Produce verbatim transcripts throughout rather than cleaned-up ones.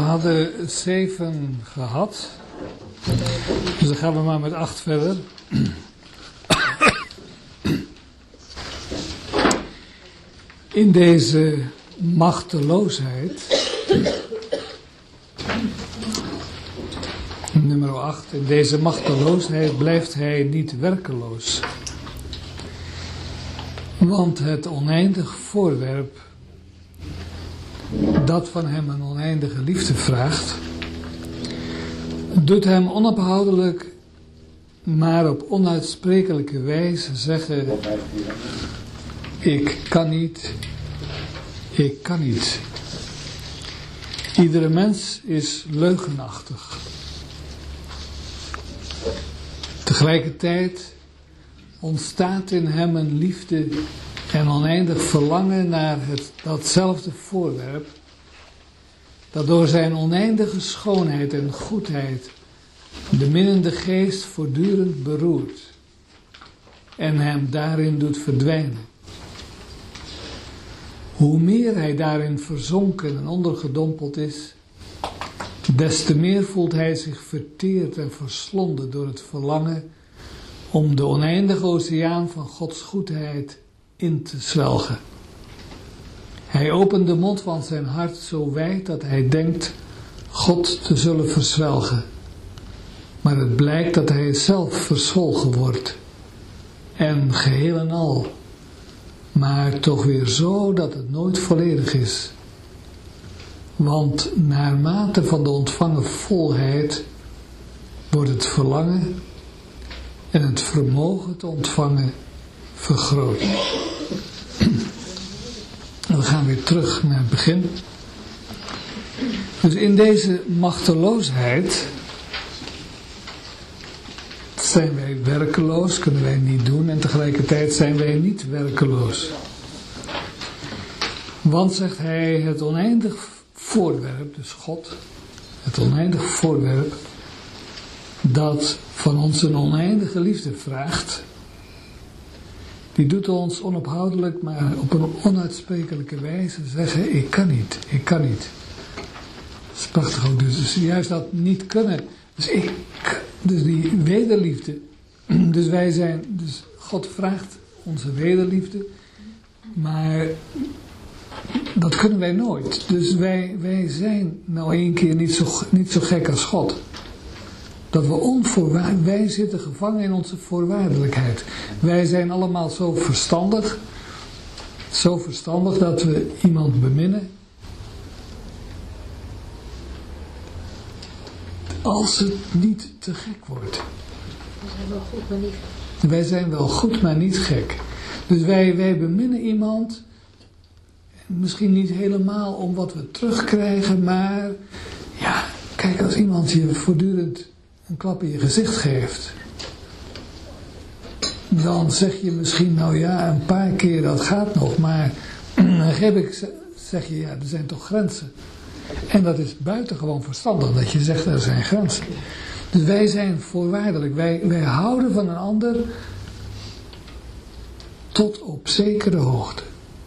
hadden zeven gehad. Dus dan gaan we maar met acht verder. In deze machteloosheid, nummer acht, in deze machteloosheid blijft hij niet werkeloos. Want het oneindig voorwerp, dat van hem een oneindige liefde vraagt, doet hem onophoudelijk, maar op onuitsprekelijke wijze zeggen: ik kan niet, ik kan niet. Iedere mens is leugenachtig. Tegelijkertijd ontstaat in hem een liefde en oneindig verlangen naar het, datzelfde voorwerp, dat door zijn oneindige schoonheid en goedheid de minnende geest voortdurend beroert en hem daarin doet verdwijnen. Hoe meer hij daarin verzonken en ondergedompeld is, des te meer voelt hij zich verteerd en verslonden door het verlangen om de oneindige oceaan van Gods goedheid in te zwelgen. Hij opent de mond van zijn hart zo wijd dat hij denkt God te zullen verzwelgen. Maar het blijkt dat hij zelf verzwolgen wordt. En geheel en al. Maar toch weer zo dat het nooit volledig is. Want naarmate van de ontvangen volheid wordt het verlangen en het vermogen te ontvangen vergroot. We gaan weer terug naar het begin. Dus in deze machteloosheid zijn wij werkeloos, kunnen wij niet doen, en tegelijkertijd zijn wij niet werkeloos. Want, zegt hij, het oneindig voorwerp, dus God, het oneindig voorwerp, dat van ons een oneindige liefde vraagt, die doet ons onophoudelijk, maar op een onuitsprekelijke wijze zeggen: ik kan niet, ik kan niet. Dat is prachtig ook, dus, dus juist dat niet kunnen. Dus ik, dus die wederliefde, dus wij zijn, dus God vraagt onze wederliefde, maar dat kunnen wij nooit. Dus wij, wij zijn nou één keer niet zo, niet zo gek als God. Dat we onvoorwaardelijk, wij zitten gevangen in onze voorwaardelijkheid. Wij zijn allemaal zo verstandig, zo verstandig dat we iemand beminnen als het niet te gek wordt. We zijn wel goed, maar niet gek. Wij zijn wel goed, maar niet gek. Dus wij, wij beminnen iemand, misschien niet helemaal om wat we terugkrijgen, maar ja, kijk, als iemand je voortdurend een klap in je gezicht geeft, dan zeg je misschien, nou ja, een paar keer dat gaat nog, maar dan geef ik, zeg je, ja, er zijn toch grenzen. En dat is buitengewoon verstandig, dat je zegt, er zijn grenzen. Dus wij zijn voorwaardelijk, wij, wij houden van een ander tot op zekere hoogte.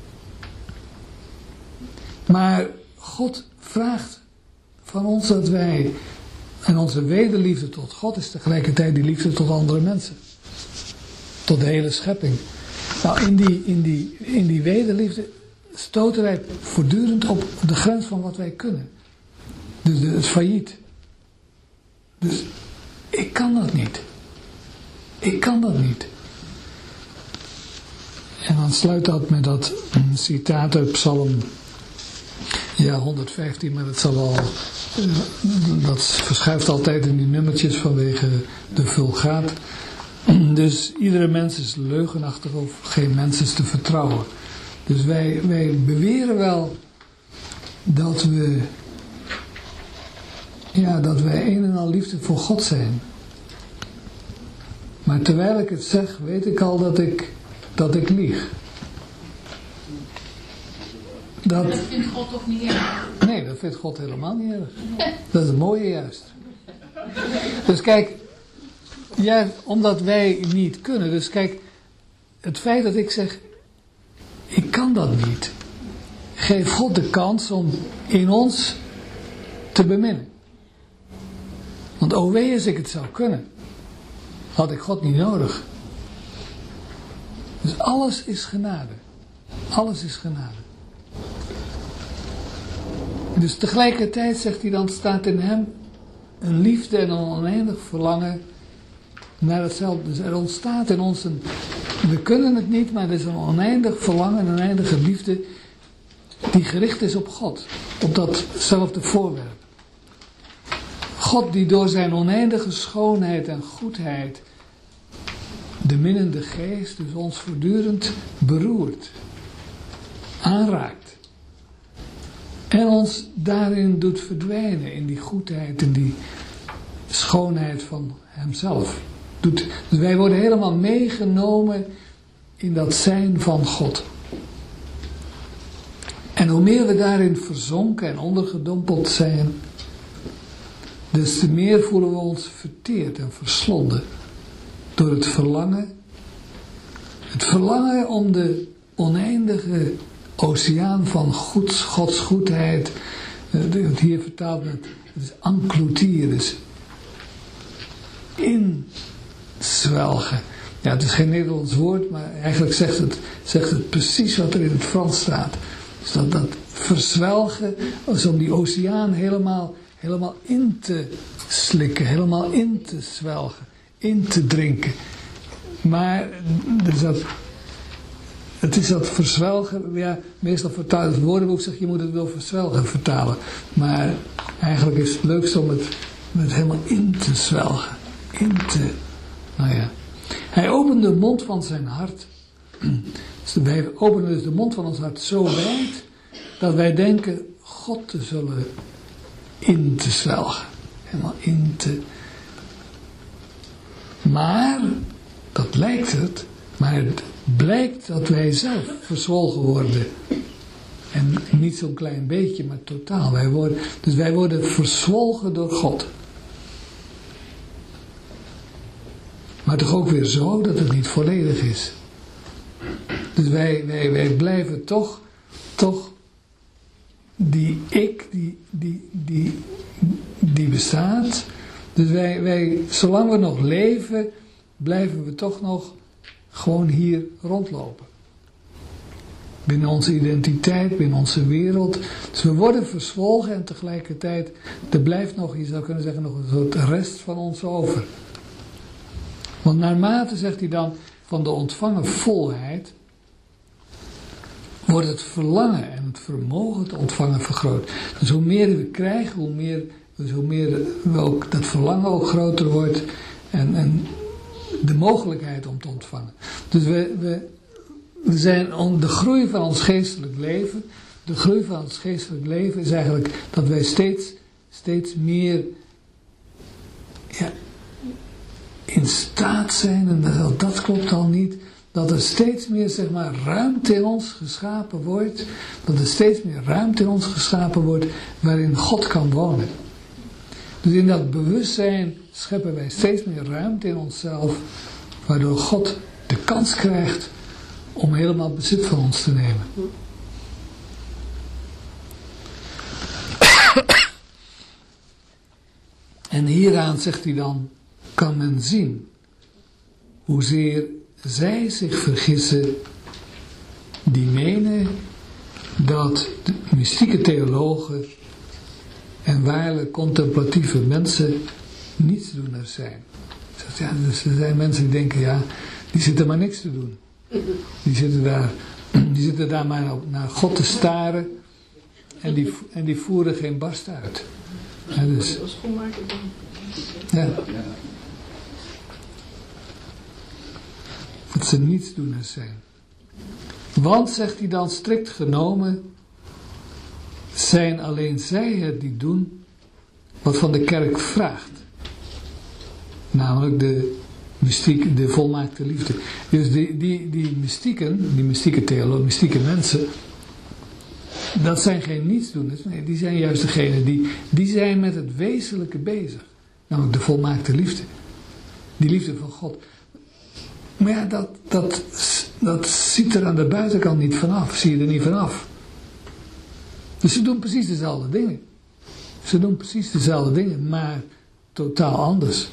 Maar God vraagt van ons dat wij, en onze wederliefde tot God is tegelijkertijd die liefde tot andere mensen. Tot de hele schepping. Nou, in die, in die, in die wederliefde stoten wij voortdurend op de grens van wat wij kunnen. Dus het is failliet. Dus ik kan dat niet. Ik kan dat niet. En dan sluit dat met dat citaat uit Psalm ja, honderdvijftien, maar dat zal wel, dat verschuift altijd in die nummertjes vanwege de vulgaat. Dus iedere mens is leugenachtig of geen mens is te vertrouwen. Dus wij, wij beweren wel dat we, ja, dat wij een en al liefde voor God zijn. Maar terwijl ik het zeg, weet ik al dat ik, dat ik lieg. Dat, dat vindt God toch niet erg? Nee, dat vindt God helemaal niet erg. Dat is het mooie juist. Dus kijk, ja, omdat wij niet kunnen. Dus kijk, het feit dat ik zeg, ik kan dat niet. Geef God de kans om in ons te beminnen. Want o wee als ik het zou kunnen, had ik God niet nodig. Dus alles is genade. Alles is genade. Dus tegelijkertijd, zegt hij dan, staat in hem een liefde en een oneindig verlangen naar hetzelfde. Dus er ontstaat in ons een, we kunnen het niet, maar er is een oneindig verlangen, een oneindige liefde die gericht is op God. Op datzelfde voorwerp. God die door zijn oneindige schoonheid en goedheid de minnende geest dus ons voortdurend beroert, aanraakt en ons daarin doet verdwijnen in die goedheid en die schoonheid van hemzelf. Doet, dus wij worden helemaal meegenomen in dat zijn van God. En hoe meer we daarin verzonken en ondergedompeld zijn, des te meer voelen we ons verteerd en verslonden door het verlangen, het verlangen om de oneindige oceaan van goeds, Gods goedheid, het hier vertaald met, het is encloutir, dus inzwelgen. Ja, het is geen Nederlands woord, maar eigenlijk zegt het, zegt het precies wat er in het Frans staat. Dus dat, dat verzwelgen, dus om die oceaan helemaal, helemaal in te slikken, helemaal in te zwelgen, in te drinken. Maar dus dat, het is dat verzwelgen, ja, meestal vertaald, het woordenboek zegt je moet het wel verzwelgen vertalen. Maar eigenlijk is het leukst om het, om het helemaal in te zwelgen, in te, nou ja. Hij opende de mond van zijn hart. Dus wij openen dus de mond van ons hart zo wijd, dat wij denken God te zullen in te zwelgen. Helemaal in te... Maar, dat lijkt het, maar het blijkt dat wij zelf verzwolgen worden. En niet zo'n klein beetje, maar totaal. Wij worden, dus wij worden verzwolgen door God. Maar toch ook weer zo dat het niet volledig is. Dus wij, wij, wij blijven toch, toch die ik, die, die, die, die bestaat. Dus wij, wij, zolang we nog leven, blijven we toch nog gewoon hier rondlopen. Binnen onze identiteit, binnen onze wereld. Dus we worden verzwolgen en tegelijkertijd, er blijft nog, je zou kunnen zeggen, nog een soort rest van ons over. Want naarmate, zegt hij dan, van de ontvangen volheid, wordt het verlangen en het vermogen te ontvangen vergroot. Dus hoe meer we krijgen, hoe meer, dus hoe meer we ook, dat verlangen ook groter wordt en, en de mogelijkheid om te ontvangen. Dus we, we, we zijn on, de groei van ons geestelijk leven, de groei van ons geestelijk leven is eigenlijk dat wij steeds, steeds meer, ja, in staat zijn, en dat, dat klopt al niet, dat er steeds meer, zeg maar, ruimte in ons geschapen wordt, dat er steeds meer ruimte in ons geschapen wordt, waarin God kan wonen. Dus in dat bewustzijn scheppen wij steeds meer ruimte in onszelf, waardoor God de kans krijgt om helemaal bezit van ons te nemen. En hieraan, zegt hij dan, kan men zien hoezeer zij zich vergissen die menen dat de mystieke theologen en waarlijk contemplatieve mensen nietsdoeners zijn. Ja, dus er zijn mensen die denken, ja, die zitten maar niks te doen. Die zitten daar, die zitten daar maar naar God te staren en die, en die voeren geen barst uit. Ja, dus, ja. Dat ze nietsdoeners zijn. Want, zegt hij dan, strikt genomen, zijn alleen zij het die doen wat van de kerk vraagt. Namelijk de mystiek, de volmaakte liefde. Dus die, die, die mystieken, die mystieke theologen, mystieke mensen, dat zijn geen nietsdoeners. Nee, die zijn juist degene die, die zijn met het wezenlijke bezig. Namelijk de volmaakte liefde. Die liefde van God. Maar ja, dat, dat, dat ziet er aan de buitenkant niet vanaf. Zie je er niet vanaf. Dus ze doen precies dezelfde dingen. Ze doen precies dezelfde dingen, maar totaal anders.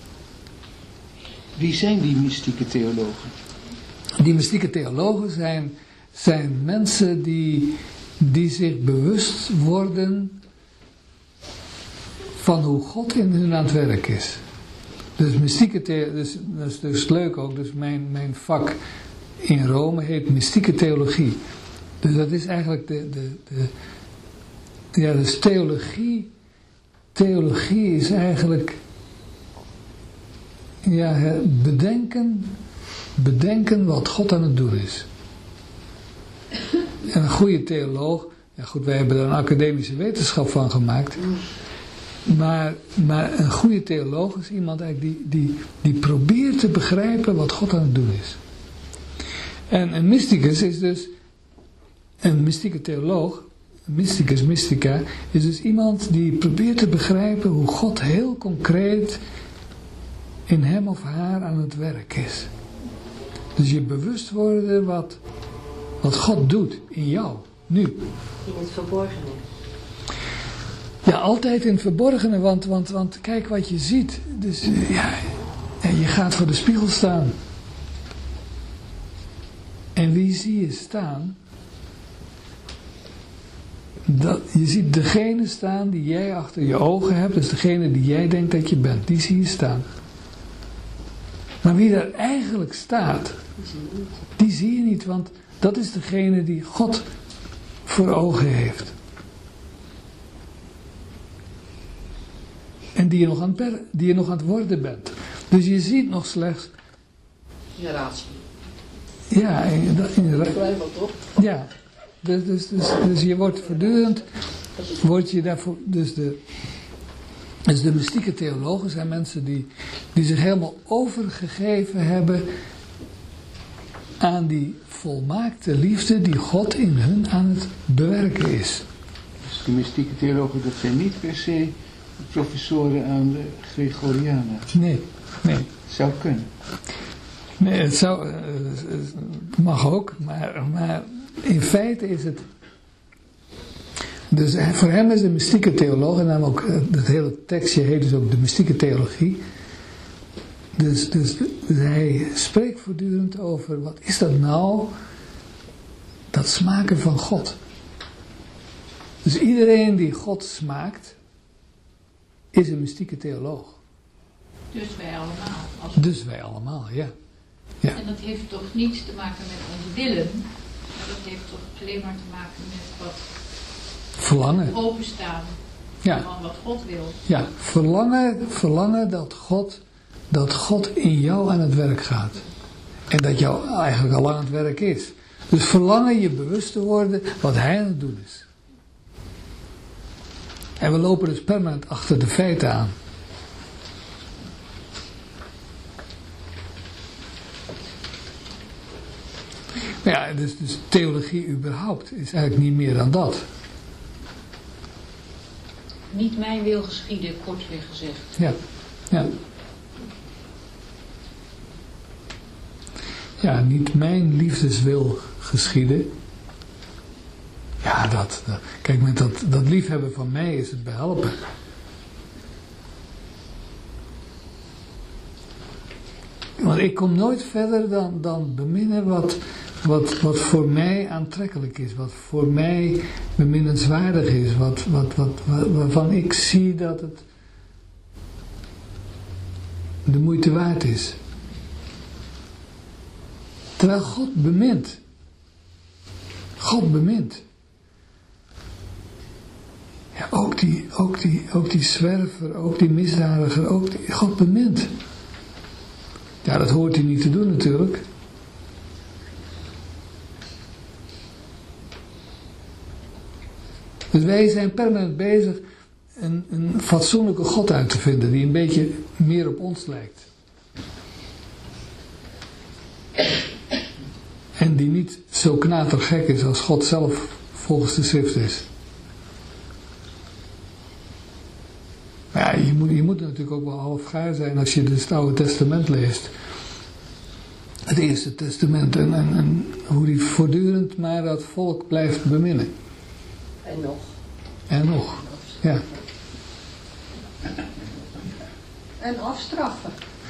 Wie zijn die mystieke theologen? Die mystieke theologen zijn, zijn mensen die, die zich bewust worden van hoe God in hun aan het werk is. Dus mystieke theologie, dus, dat is dus leuk ook, dus mijn, mijn vak in Rome heet mystieke theologie. Dus dat is eigenlijk de, de, de ja, dus theologie, theologie is eigenlijk, ja, het bedenken, bedenken wat God aan het doen is. En een goede theoloog, ja goed, wij hebben er een academische wetenschap van gemaakt, maar, maar een goede theoloog is iemand eigenlijk die, die, die probeert te begrijpen wat God aan het doen is. En een mysticus is dus, een mystieke theoloog, mysticus, mystica, is dus iemand die probeert te begrijpen hoe God heel concreet in hem of haar aan het werk is. Dus je bewust worden wat, wat God doet in jou, nu. In het verborgene. Ja, altijd in het verborgene, want, want, want kijk wat je ziet. Dus ja, je gaat voor de spiegel staan. En wie zie je staan? Dat, je ziet degene staan die jij achter je ogen hebt, dus degene die jij denkt dat je bent, die zie je staan. Maar wie er eigenlijk staat, die zie je niet, want dat is degene die God voor ogen heeft. En die je nog aan het, die je nog aan het worden bent. Dus je ziet nog slechts... Generatie. Ja, inderdaad. Vrijwel toch? Ja, dus, dus, dus, dus je wordt voortdurend, word je daarvoor, dus de, dus de mystieke theologen zijn mensen die, die zich helemaal overgegeven hebben aan die volmaakte liefde die God in hun aan het bewerken is. Dus de mystieke theologen, dat zijn niet per se professoren aan de Gregorianen. Nee, nee. Het zou kunnen. Nee, het zou, het mag ook, maar, maar in feite is het, dus voor hem is de mystieke theoloog, en dan ook, het hele tekstje heet dus ook de mystieke theologie, dus, dus, dus hij spreekt voortdurend over, wat is dat nou, dat smaken van God. Dus iedereen die God smaakt, is een mystieke theoloog. Dus wij allemaal. Als... Dus wij allemaal, ja. Ja. En dat heeft toch niets te maken met ons willen, maar dat heeft toch alleen maar te maken met wat verlangen. Openstaan Ja. van wat God wil. Ja, verlangen, verlangen dat God, dat God in jou aan het werk gaat. En dat jou eigenlijk al lang aan het werk is. Dus verlangen je bewust te worden wat hij aan het doen is. En we lopen dus permanent achter de feiten aan. Ja, dus, dus theologie überhaupt is eigenlijk niet meer dan dat. Niet mijn wil geschieden, kortweg gezegd. Ja, ja. Ja, niet mijn liefdeswil geschieden. Ja, dat, dat kijk, met dat, dat liefhebben van mij is het behelpen. Want ik kom nooit verder dan, dan beminnen wat, wat, wat voor mij aantrekkelijk is, wat voor mij beminnenswaardig is, wat, wat, wat, wat, waarvan ik zie dat het de moeite waard is. Terwijl God bemint. God bemint. Ja, ook die, ook die, ook die zwerver, ook die misdadiger, ook die, God bemint. Ja, dat hoort hij niet te doen natuurlijk. Dus wij zijn permanent bezig een, een fatsoenlijke God uit te vinden, die een beetje meer op ons lijkt. En die niet zo knatergek is als God zelf volgens de schrift is. Ja, je moet, je moet natuurlijk ook wel half gaar zijn als je dus het Oude Testament leest. Het Eerste Testament en, en, en hoe die voortdurend maar dat volk blijft beminnen. En nog. En nog, ja. En afstraffen.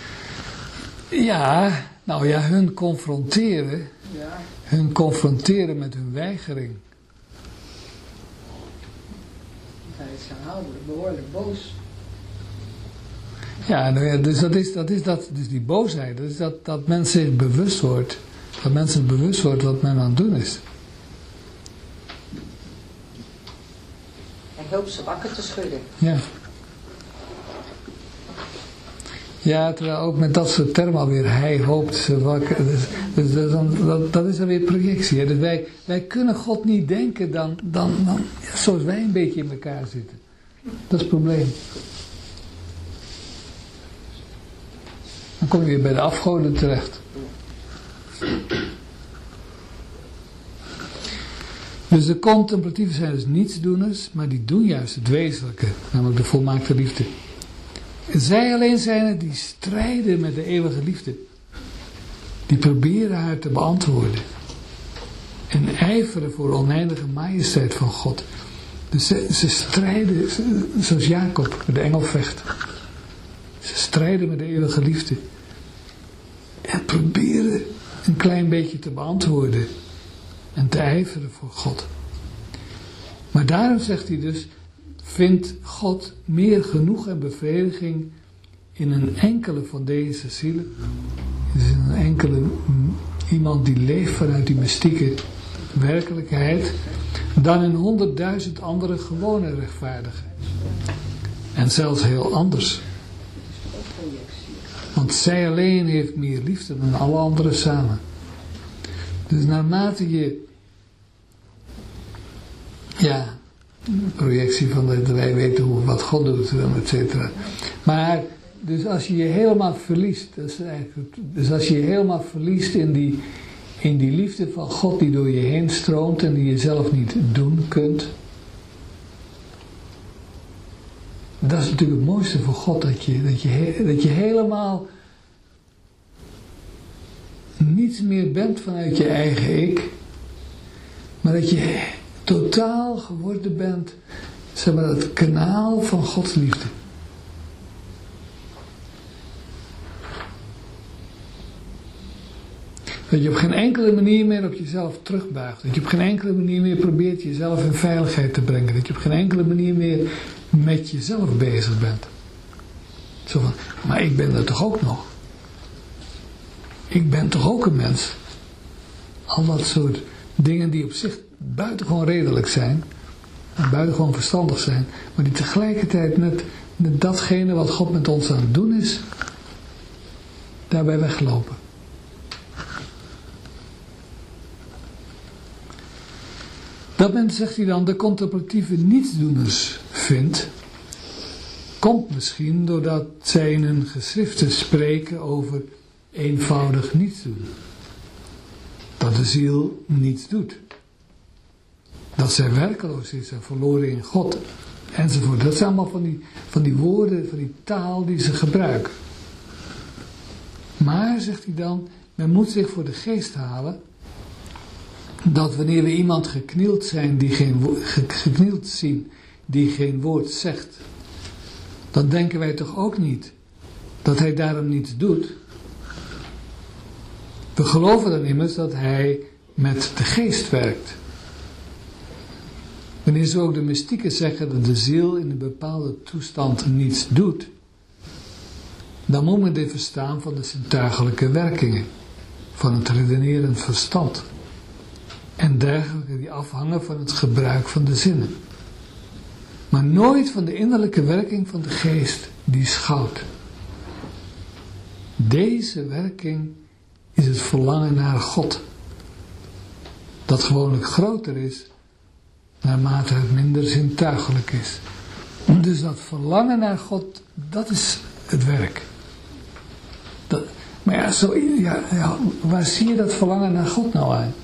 Ja, nou ja, hun confronteren, Ja. hun confronteren met hun weigering. Hij is aanhoudelijk behoorlijk boos. Ja, nou ja, dus dat is, dat is dat, dus die boosheid, dat is dat, dat men zich bewust wordt, dat mensen bewust wordt wat men aan het doen is. Hij hoopt ze wakker te schudden. Ja. Ja, terwijl ook met dat soort termen alweer, hij hoopt ze wakker. Dus, dus dat, is dan, dat, dat is dan weer projectie. Hè? Dus wij, wij kunnen God niet denken dan, dan, dan ja, zoals wij een beetje in elkaar zitten. Dat is het probleem. Dan kom je weer bij de afgoden terecht. Dus de contemplatieven zijn dus nietsdoeners, maar die doen juist het wezenlijke, namelijk de volmaakte liefde. Zij alleen zijn het die strijden met de eeuwige liefde. Die proberen haar te beantwoorden. En ijveren voor de oneindige majesteit van God. Dus ze, ze strijden, zoals Jacob met de engel vecht. Ze strijden met de eeuwige liefde. En proberen een klein beetje te beantwoorden. En te ijveren voor God. Maar daarom zegt hij dus, vindt God meer genoeg en bevrediging in een enkele van deze zielen. Dus in een enkele iemand die leeft vanuit die mystieke werkelijkheid, dan in honderdduizend andere gewone rechtvaardigen. En zelfs heel anders. Want zij alleen heeft meer liefde dan alle anderen samen. Dus naarmate je, ja, projectie van dat wij weten hoe, wat God doet, et cetera. Maar, dus als je je helemaal verliest, dat is eigenlijk, dus als je je helemaal verliest in die, in die liefde van God die door je heen stroomt en die je zelf niet doen kunt. Dat is natuurlijk het mooiste voor God, dat je, dat je, dat je helemaal niets meer bent vanuit je eigen ik, maar dat je totaal geworden bent, zeg maar, het kanaal van Gods liefde. Dat je op geen enkele manier meer op jezelf terugbuigt. Dat je op geen enkele manier meer probeert jezelf in veiligheid te brengen. Dat je op geen enkele manier meer met jezelf bezig bent. Zo van, maar ik ben er toch ook nog. Ik ben toch ook een mens. Al dat soort dingen die op zich buitengewoon redelijk zijn. En buitengewoon verstandig zijn. Maar die tegelijkertijd met, met datgene wat God met ons aan het doen is. Daarbij weglopen. Dat men, zegt hij dan, de contemplatieve nietsdoeners vindt, komt misschien doordat zij in hun geschriften spreken over eenvoudig niets doen. Dat de ziel niets doet. Dat zij werkeloos is en verloren in God. Enzovoort. Dat zijn allemaal van die, van die woorden, van die taal die ze gebruiken. Maar, zegt hij dan, men moet zich voor de geest halen dat wanneer we iemand geknield zijn die geen geknield zien, die geen woord zegt, dan denken wij toch ook niet dat hij daarom niets doet. We geloven dan immers dat hij met de geest werkt. Wanneer zo ook de mystieken zeggen dat de ziel in een bepaalde toestand niets doet, dan moet men dit verstaan van de zintuigelijke werkingen, van het redenerend verstand en dergelijke die afhangen van het gebruik van de zinnen. Maar nooit van de innerlijke werking van de geest die schouwt. Deze werking is het verlangen naar God, dat gewoonlijk groter is naarmate het minder zintuigelijk is. Dus dat verlangen naar God, dat is het werk. Dat, maar ja, zo, ja, ja, waar zie je dat verlangen naar God nou aan?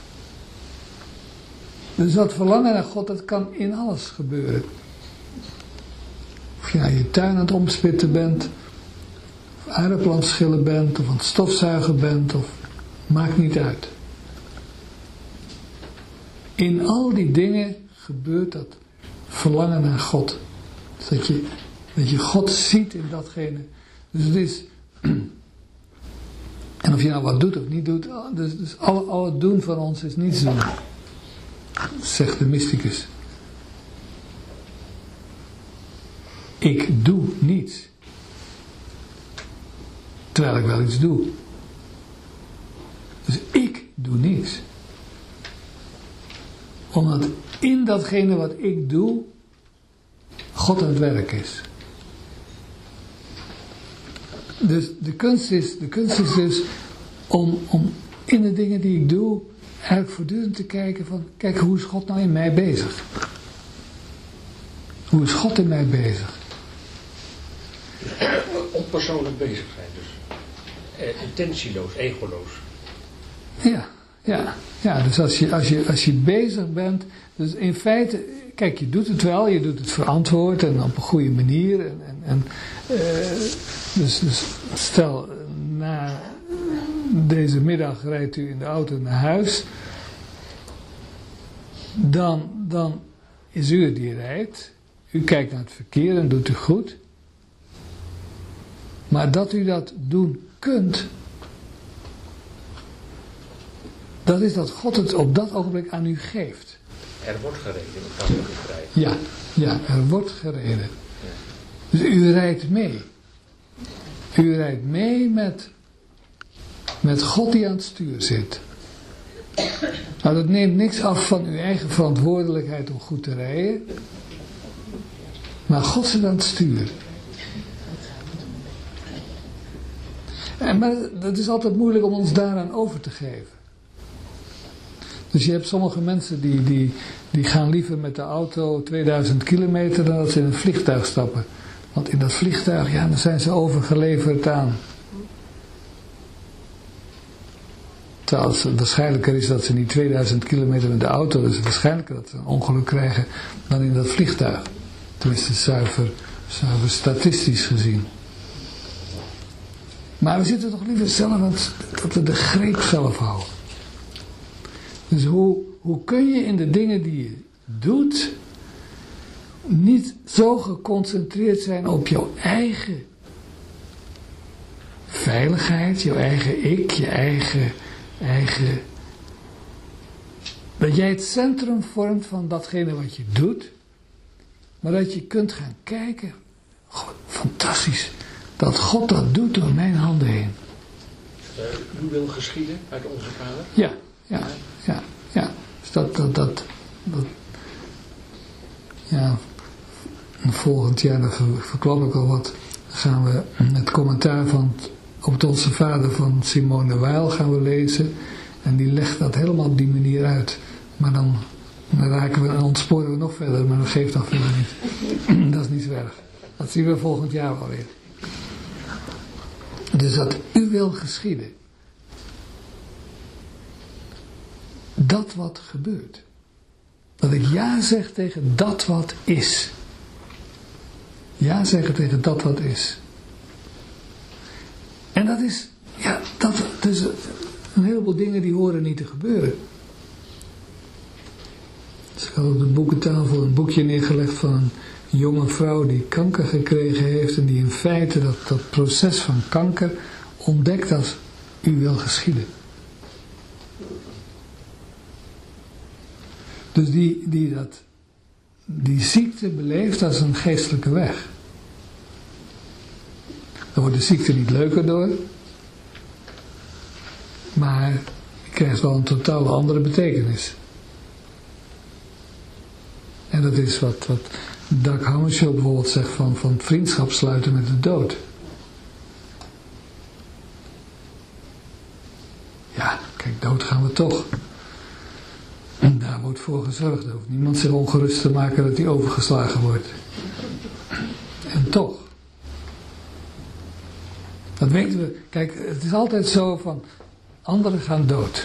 Dus dat verlangen naar God, dat kan in alles gebeuren. Of je aan je tuin aan het omspitten bent, of aardappelen aan het schillen bent, of aan het stofzuigen bent, of maakt niet uit. In al die dingen gebeurt dat verlangen naar God. Dus dat je, dat je God ziet in datgene Dus het is, en of je nou wat doet of niet doet, dus, dus al, al het doen van ons is niets doen, zegt de mysticus. Ik doe niets. Terwijl ik wel iets doe. Dus ik doe niets. Omdat in datgene wat ik doe, God aan het werk is. Dus de kunst is, de kunst is dus om, om in de dingen die ik doe, eigenlijk voortdurend te kijken van, kijk, hoe is God nou in mij bezig? Hoe is God in mij bezig? Onpersoonlijk bezig zijn dus. Eh, intentieloos, egoloos. Ja, ja, ja. Dus als je, als je, als je bezig bent, dus in feite, kijk, je doet het wel, je doet het verantwoord en op een goede manier. En, en, en uh, dus, dus stel, na deze middag rijdt u in de auto naar huis, dan, dan is u het die rijdt. U kijkt naar het verkeer en doet u goed. Maar dat u dat doen kunt, dat is dat God het op dat ogenblik aan u geeft. Er wordt gereden, dat kan ik begrijpen. Ja, ja, er wordt gereden. Dus u rijdt mee. U rijdt mee met, met God die aan het stuur zit. Nou, dat neemt niks af van uw eigen verantwoordelijkheid om goed te rijden. Maar God zit aan het stuur. En, maar dat is altijd moeilijk om ons daaraan over te geven. Dus je hebt sommige mensen die, die, die gaan liever met de auto tweeduizend kilometer dan dat ze in een vliegtuig stappen. Want in dat vliegtuig, ja, dan zijn ze overgeleverd aan. Terwijl het waarschijnlijker is dat ze niet tweeduizend kilometer met de auto, dus het waarschijnlijker dat ze een ongeluk krijgen dan in dat vliegtuig. Tenminste zuiver, zuiver statistisch gezien. Maar we zitten toch liever zelf aan het, dat we de greep zelf houden. Dus hoe, hoe kun je in de dingen die je doet, niet zo geconcentreerd zijn op jouw eigen veiligheid, jouw eigen ik, je eigen, eigen... Dat jij het centrum vormt van datgene wat je doet, maar dat je kunt gaan kijken, God, fantastisch, dat God dat doet door mijn handen heen. Uh, u wil geschieden uit onze vader? Ja, ja, ja, ja. Dus dat, dat, dat, dat ja, volgend jaar, dat verklap ik al wat, gaan we het commentaar van op het Onze Vader van Simone Weil gaan we lezen. En die legt dat helemaal op die manier uit. Maar dan, dan raken we en ontsporen we nog verder, maar dat geeft dan verder niet. Dat is niet zo erg. Dat zien we volgend jaar wel weer. Dus dat u wil geschieden. Dat wat gebeurt. Dat ik ja zeg tegen dat wat is. Ja zeggen tegen dat wat is. En dat is, ja, dat, dus een heleboel dingen die horen niet te gebeuren. Dus ik had op de boekentafel een boekje neergelegd van een jonge vrouw die kanker gekregen heeft en die in feite dat, dat proces van kanker ontdekt als u wil geschieden. Dus die, die, dat, die ziekte beleeft als een geestelijke weg. Dan wordt de ziekte niet leuker door, maar je krijgt wel een totaal andere betekenis. En dat is wat, wat Dag Hammarskjöld bijvoorbeeld zegt van, van vriendschap sluiten met de dood. Ja, kijk, dood gaan we toch. En daar wordt voor gezorgd. Er hoeft niemand zich ongerust te maken dat hij overgeslagen wordt. En toch. Dat weten we. Kijk, het is altijd zo van, anderen gaan dood.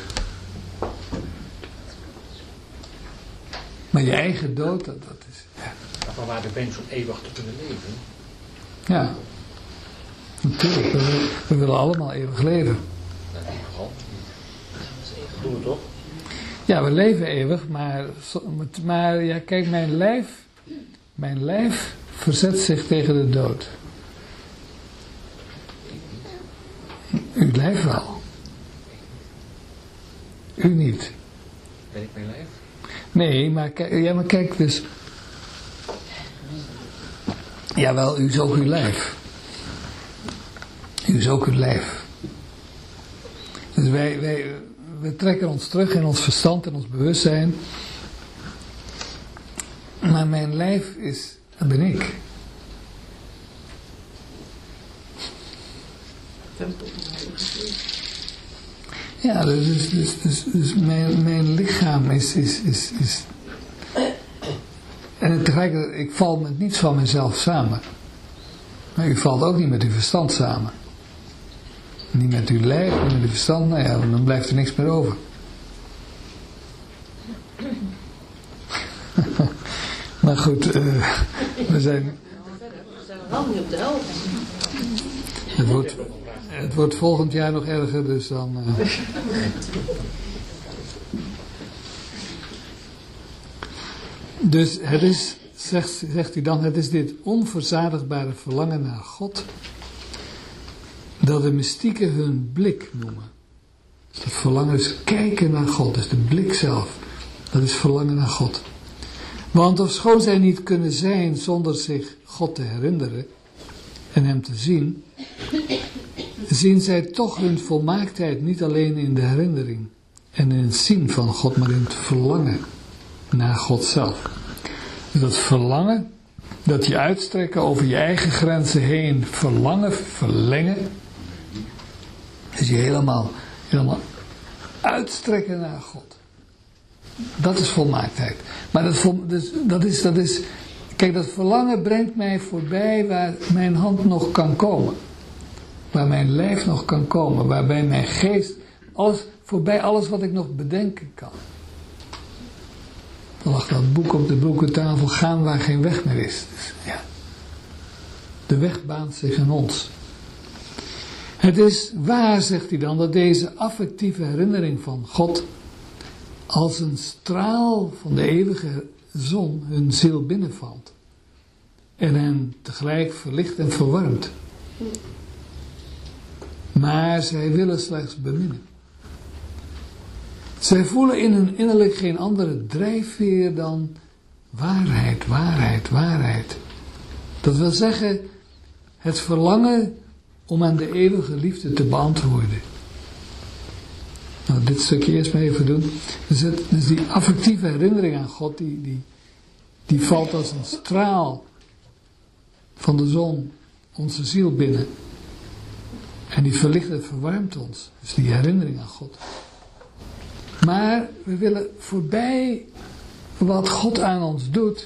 Maar je eigen dood, dat, dat is... Ja. Maar waar de wens om eeuwig te kunnen leven? Ja. Natuurlijk, we, we willen allemaal eeuwig leven. Nou, in ieder geval. Dat doen we toch? Ja, we leven eeuwig, maar, maar ja, kijk, mijn lijf, mijn lijf verzet zich tegen de dood. Uw lijf wel. U niet. Ben ik mijn lijf? Nee, maar kijk, ja, maar kijk dus. Jawel, u is ook uw lijf. U is ook uw lijf. Dus wij, wij, wij trekken ons terug in ons verstand en ons bewustzijn. Maar mijn lijf is, dat ben ik. Ja, dus, dus, dus, dus mijn, mijn lichaam is, is, is, is... En tegelijkertijd, ik val met niets van mezelf samen. Maar u valt ook niet met uw verstand samen. Niet met uw lijf, niet met uw verstand, nou ja, dan blijft er niks meer over. Maar goed, uh, we zijn... We zijn nog wel niet op de helft. Het wordt, het wordt volgend jaar nog erger, dus dan... Uh... Dus het is, zegt, zegt hij dan, het is dit onverzadigbare verlangen naar God, dat de mystieken hun blik noemen. Dat verlangen is kijken naar God, dus de blik zelf, dat is verlangen naar God. Want ofschoon zij niet kunnen zijn zonder zich God te herinneren en hem te zien, zien zij toch hun volmaaktheid niet alleen in de herinnering en in het zien van God, maar in het verlangen naar God zelf. Dus dat verlangen, dat je uitstrekken over je eigen grenzen heen, verlangen, verlengen, dus je helemaal, helemaal uitstrekken naar God. Dat is volmaaktheid. Maar dat, vol, dus, dat, is, dat is, kijk, dat verlangen brengt mij voorbij waar mijn hand nog kan komen. Waar mijn lijf nog kan komen. Waarbij mijn geest, alles, voorbij alles wat ik nog bedenken kan. Dan lag dat boek op de boekentafel, Gaan waar geen weg meer is. Dus, ja. De weg baant zich in ons. Het is waar, zegt hij dan, dat deze affectieve herinnering van God als een straal van de eeuwige zon hun ziel binnenvalt. En hen tegelijk verlicht en verwarmt. Maar zij willen slechts beminnen. Zij voelen in hun innerlijk geen andere drijfveer dan waarheid, waarheid, waarheid. Dat wil zeggen, het verlangen om aan de eeuwige liefde te beantwoorden. Nou, dit stukje eerst maar even doen. Dus, het, dus die affectieve herinnering aan God, die, die, die valt als een straal van de zon onze ziel binnen. En die verlicht en verwarmt ons. Dus die herinnering aan God. Maar we willen voorbij wat God aan ons doet,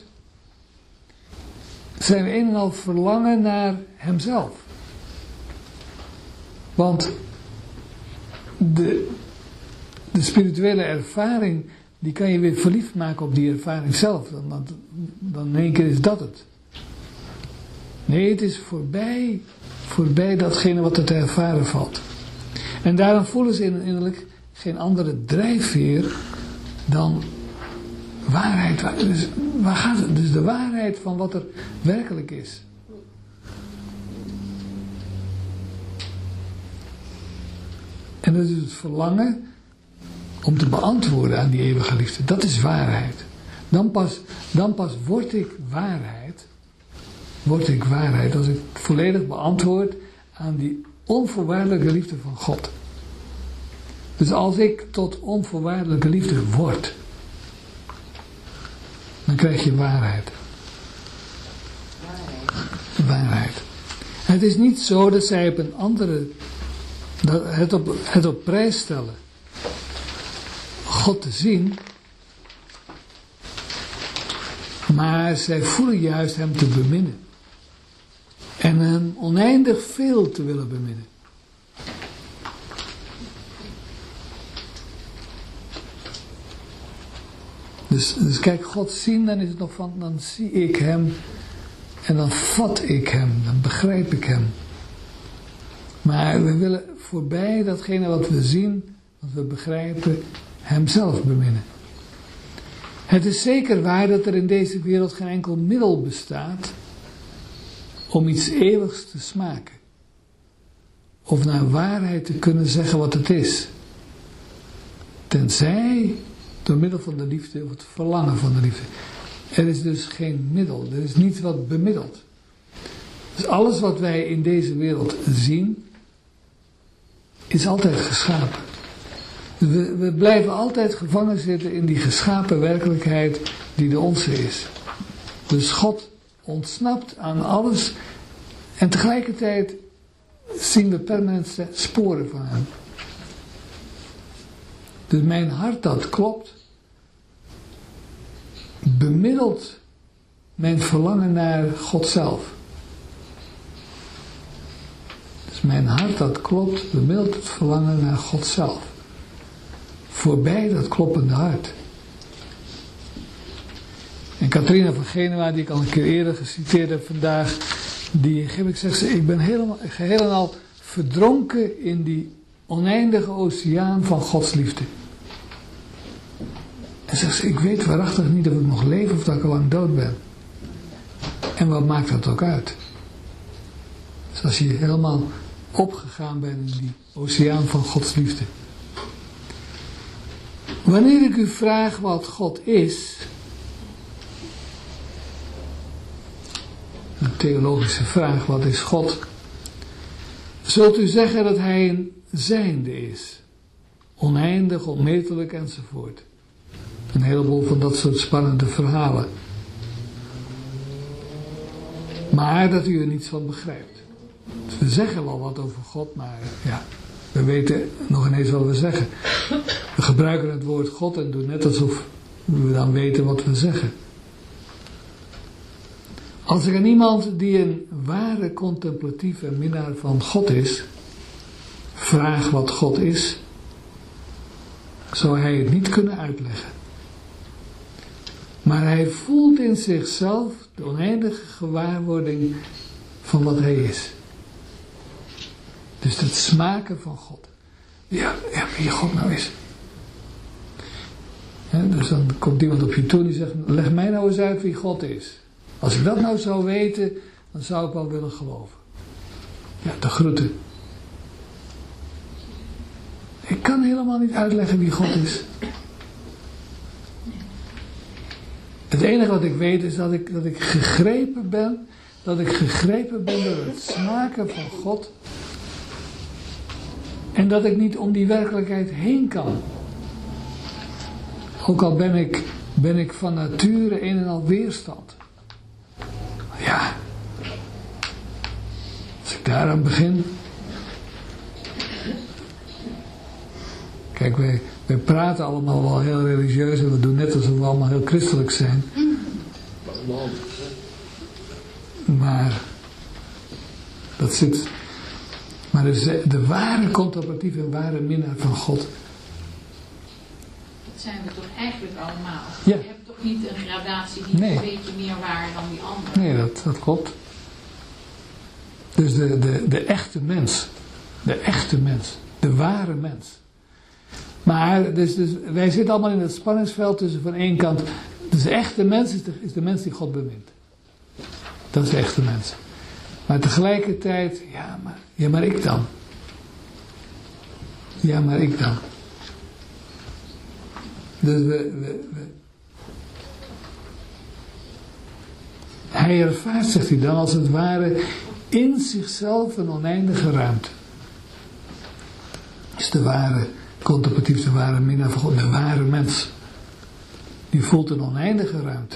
zijn we een en al verlangen naar Hemzelf. Want de, de spirituele ervaring, die kan je weer verliefd maken op die ervaring zelf. Dan, dan, dan in één keer is dat het. Nee, het is voorbij, voorbij datgene wat er te ervaren valt. En daarom voelen ze innerlijk geen andere drijfveer dan waarheid. Dus, waar gaat het? Dus de waarheid van wat er werkelijk is. En dat is het verlangen om te beantwoorden aan die eeuwige liefde. Dat is waarheid. Dan pas, dan pas word ik waarheid. Word ik waarheid als ik volledig beantwoord aan die onvoorwaardelijke liefde van God. Dus als ik tot onvoorwaardelijke liefde word, dan krijg je waarheid. Waarheid. Het is niet zo dat zij op een andere, dat het, op, het op prijs stellen God te zien, maar zij voelen juist hem te beminnen. En hem oneindig veel te willen beminnen. Dus, dus kijk, God zien, dan is het nog van, dan zie ik hem en dan vat ik hem, dan begrijp ik hem. Maar we willen voorbij datgene wat we zien, wat we begrijpen, hemzelf beminnen. Het is zeker waar dat er in deze wereld geen enkel middel bestaat om iets eeuwigs te smaken. of naar waarheid te kunnen zeggen wat het is. Tenzij door middel van de liefde of het verlangen van de liefde. Er is dus geen middel, er is niets wat bemiddelt. Dus alles wat wij in deze wereld zien, is altijd geschapen. We, we blijven altijd gevangen zitten in die geschapen werkelijkheid die de onze is. Dus God ontsnapt aan alles en tegelijkertijd zien we permanent sporen van hem. Dus mijn hart dat klopt, bemiddelt mijn verlangen naar God zelf. Dus mijn hart dat klopt, bemiddelt het verlangen naar God zelf. Voorbij dat kloppende hart. En Catharina van Genua, die ik al een keer eerder geciteerd heb vandaag, die geef ik, zegt ze, ik ben helemaal, geheel en al verdronken in die oneindige oceaan van Gods liefde. En zegt ze, ik weet waarachtig niet of ik nog leef of dat ik al lang dood ben. En wat maakt dat ook uit? Dus als je helemaal opgegaan bent in die oceaan van Gods liefde. Wanneer ik u vraag wat God is, een theologische vraag, wat is God? Zult u zeggen dat hij een zijnde is. Oneindig, onmetelijk enzovoort. Een heleboel van dat soort spannende verhalen. Maar dat u er niets van begrijpt. Dus we zeggen wel wat over God, maar ja, we weten nog ineens wat we zeggen. We gebruiken het woord God en doen net alsof we dan weten wat we zeggen. Als ik aan iemand die een ware contemplatieve minnaar van God is, vraag wat God is, zou hij het niet kunnen uitleggen. Maar hij voelt in zichzelf de oneindige gewaarwording van wat hij is. Dus het smaken van God. Ja, ja, wie God nou is. He, dus dan komt iemand op je toe en die zegt, leg mij nou eens uit wie God is. Als ik dat nou zou weten, dan zou ik wel willen geloven. Ja, de groeten. Ik kan helemaal niet uitleggen wie God is. Het enige wat ik weet is dat ik, dat ik gegrepen ben, dat ik gegrepen ben door het smaken van God. En dat ik niet om die werkelijkheid heen kan. Ook al ben ik, ben ik van nature een en al weerstand. Ja. Als ik daaraan begin. Kijk, wij, wij praten allemaal wel heel religieus en we doen net alsof we allemaal heel christelijk zijn. Maar dat zit. Maar dus de, de ware contemplatieve en ware minnaar van God. Dat zijn we toch eigenlijk allemaal. Ja. Je hebt toch niet een gradatie die Nee. een beetje meer waar dan die andere. Nee, dat, dat klopt. Dus de, de, de echte mens. De echte mens. De ware mens. Maar dus, dus, wij zitten allemaal in het spanningsveld tussen van één kant. Dus de echte mens is de, is de mens die God bemint. Dat is de echte mens. Maar tegelijkertijd, ja maar, ja, maar ik dan. Ja, maar ik dan. Dus we, we, we. Hij ervaart, zegt hij dan, als het ware in zichzelf een oneindige ruimte. Is de ware, contemplatief de ware minnaar van God, de ware mens. Die voelt een oneindige ruimte.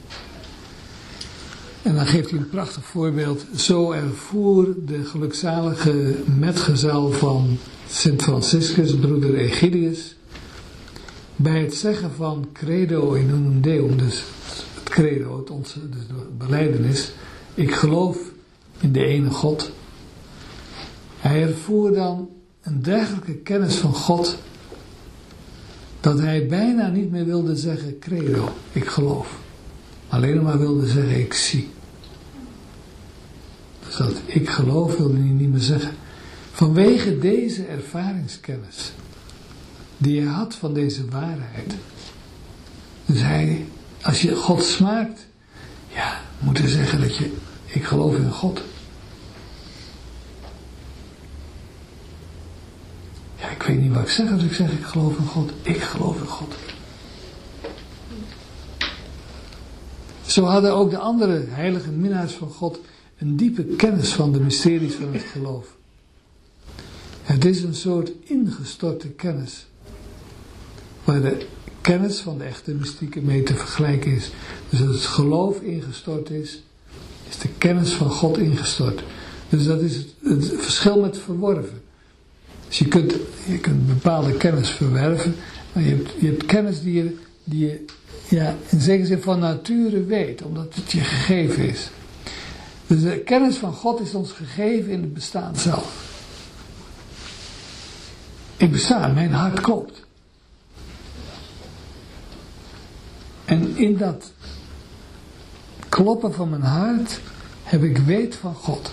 En dan geeft hij een prachtig voorbeeld. Zo ervoer de gelukzalige metgezel van Sint Franciscus, broeder Egidius, bij het zeggen van credo in unum deum, dus het credo, het onze, dus de belijdenis, ik geloof in de ene God. Hij ervoer dan een dergelijke kennis van God, dat hij bijna niet meer wilde zeggen credo, ik geloof. Alleen maar wilde zeggen, ik zie. Dus dat ik geloof wilde hij niet meer zeggen. Vanwege deze ervaringskennis, die hij had van deze waarheid. Dus hij, als je God smaakt, ja, moet je zeggen dat je, ik geloof in God. ik weet niet wat ik zeg als ik zeg ik geloof in God. Ik geloof in God. Zo hadden ook de andere heilige minnaars van God een diepe kennis van de mysteries van het geloof. Het is een soort ingestorte kennis, waar de kennis van de echte mystieken mee te vergelijken is. Dus als het geloof ingestort is, is de kennis van God ingestort. Dus dat is het, het verschil met verworven. Dus je kunt, je kunt bepaalde kennis verwerven, maar je hebt, je hebt kennis die je, die je ja, in zekere zin van nature weet, omdat het je gegeven is. Dus de kennis van God is ons gegeven in het bestaan zelf. Ik besta, mijn hart klopt. En in dat kloppen van mijn hart heb ik weet van God.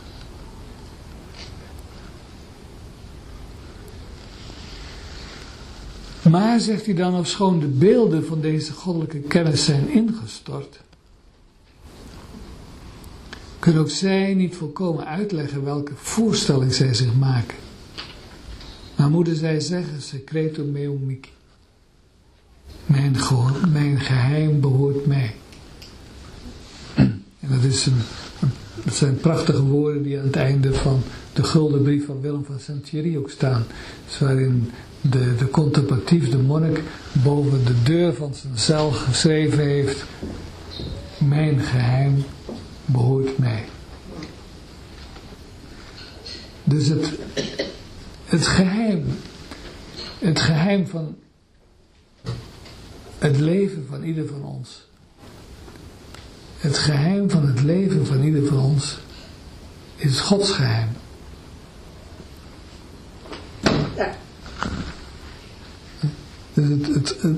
Maar, zegt hij dan, ofschoon de beelden van deze goddelijke kennis zijn ingestort, kunnen ook zij niet volkomen uitleggen welke voorstelling zij zich maken. Maar moeten zij zeggen, secreto meum mihi. Mijn, ge- mijn geheim behoort mij. En dat, is een, een, dat zijn prachtige woorden die aan het einde van de gulden brief van Willem van Saint-Thierry ook staan. Dus waarin de, de contemplatief, de monnik, boven de deur van zijn cel geschreven heeft: mijn geheim behoort mij. Dus het, het geheim, het geheim van het leven van ieder van ons. Het geheim van het leven van ieder van ons is Gods geheim. Ja. Dus, het, het, het,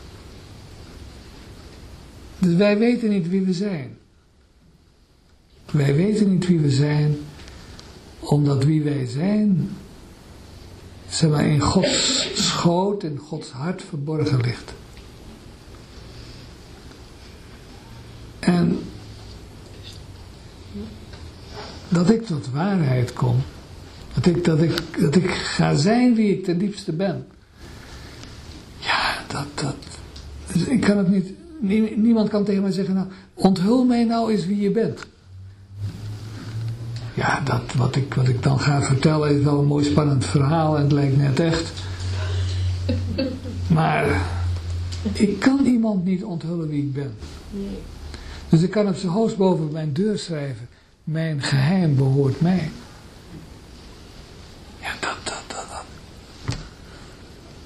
dus wij weten niet wie we zijn. Wij weten niet wie we zijn, omdat wie wij zijn, zeg maar, in Gods schoot, in Gods hart verborgen ligt. En dat ik tot waarheid kom, dat ik, dat ik, dat ik ga zijn wie ik ten diepste ben. Ja, dat, dat, dus ik kan het niet, niemand kan tegen mij zeggen, nou, onthul mij nou eens wie je bent. Ja, dat wat ik, wat ik dan ga vertellen is wel een mooi spannend verhaal en het lijkt net echt. Maar ik kan iemand niet onthullen wie ik ben. Dus ik kan op zijn hoogst boven mijn deur schrijven: mijn geheim behoort mij.